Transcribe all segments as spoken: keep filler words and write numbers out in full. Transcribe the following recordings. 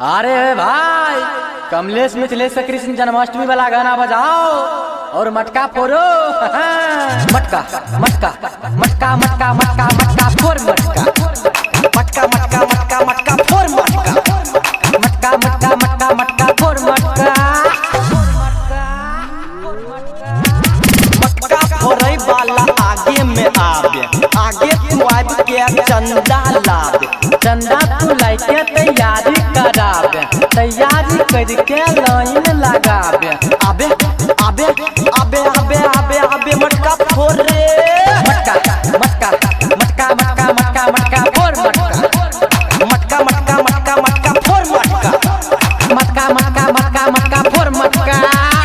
अरे भाई कमलेश मिथिलेश से कृष्ण जन्माष्टमी वाला गाना बजाओ और मटका फोड़ो। मटका मटका मटका मटका मटका मटका फोड़ मटका मटका मटका मटका मटका फोड़ मटका मटका मटका मटका मटका फोड़ मटका मटका फोड़े वाला आगे में आवे, आगे तू आब के चंदा लावे, चंदा तू लाइके तैयारी करावे, तैयारी करके लाइन लगावे। आबे आबे आबे आबे आबे आबे मटका फोड़ रे मटका मटका मटका मटका मटका मटका फोड़ मटका मटका मटका मटका मटका फोड़ मटका मटका मटका मटका मटका फोड़ मटका।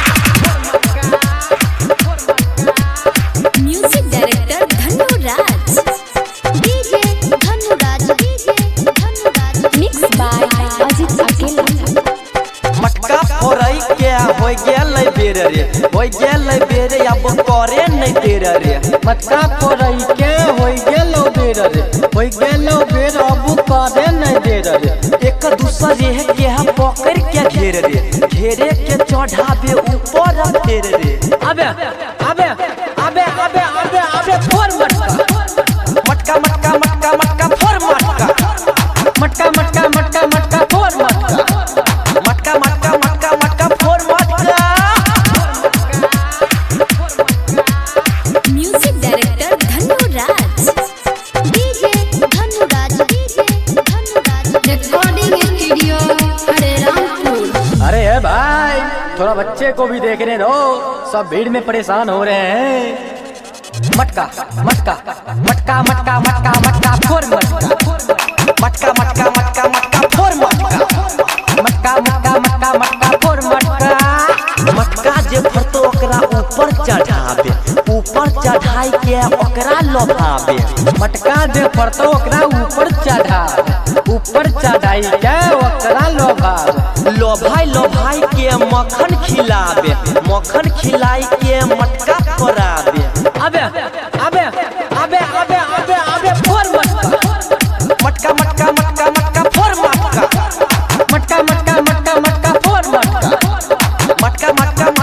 Music director Dhanuraj, DJ Dhanuraj, DJ Dhanuraj, mix by Ajit Akela. मटका फोड़े के हो गेल बेर रे, हो गेल बेर अब करे नहीं देर रे। मटका फोड़े के हो गेलो बेर रे, हो गेलो बेर अब करे नहीं देर रे। एक दूसरे के पकड़ के घेर रे, घेरे के चढ़ावे ऊपर फेर रे। अबे अबे अबे अबे अबे अबे फोड़ मटका मटका मटका मटका मटका फोड़ मटका मटका मटका मटका मटका फोड़ मटका मटका मटका मटका मटका फोड़ मटका। Music director Dhanuraj, DJ Dhanuraj, DJ Dhanuraj, recording studio Hare Rampur. अरे है भाई थोड़ा बच्चे को भी देखने दो, सब भीड़ में परेशान हो रहे हैं। मटका मटका मटका मटका मटका मटका फोड़ मटका मटका मटका मटका मटका फोड़ मटका मटका मटका मटका मटका फोड़ मटका। मटका जे फरतो ओकरा ऊपर चढ़ावे, ऊपर चढ़ाई के ओकरा लोभावे। मटका जे फरतो ओकरा ऊपर चढ़ा, ऊपर चढ़ाई के ओकरा लोभावे। लोभाई लोभाई के मक्खन खिलावे, मक्खन खिलाई के मटका फोड़ावे। अबे अबे अबे अबे अबे अबे फोड़ मटका मटका मटका मटका मटका फोड़ मटका मटका मटका मटका मटका फोड़ मटका मटका मटका